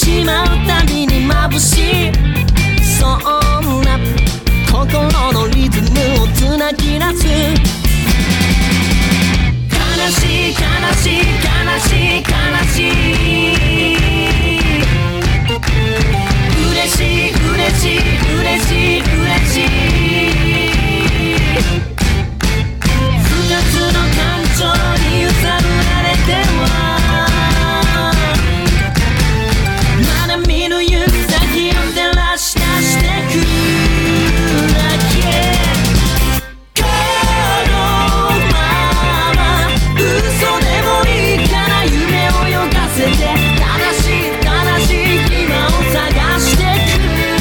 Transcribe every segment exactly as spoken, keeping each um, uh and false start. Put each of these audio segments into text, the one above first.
しまうたびに眩しい、そんな心のリズムをつなぎ出す。悲しい悲しい悲しい悲しい、嬉しい嬉しい嬉しい嬉しい、ふたつの感情に揺さぶられてはまだ見ぬ行く先を照らし出してくだけ。このまま嘘でもいいから夢を泳がせて、正しい正しい今を探してく。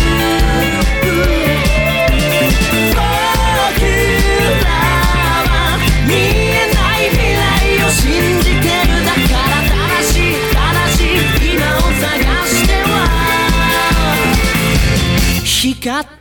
僕らは見えない未来を信じてる、だから正しい正しい今を探しては光った。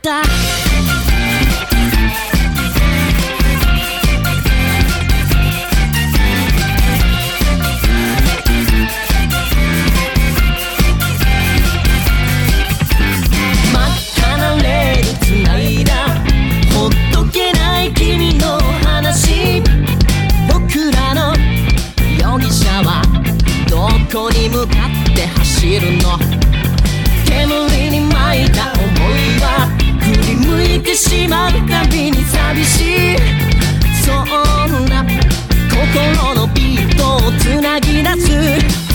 どこに向かって走るの、煙に巻いた想いは振り向いてしまうたびに寂しい、そんな心のビートをつなぎ出す。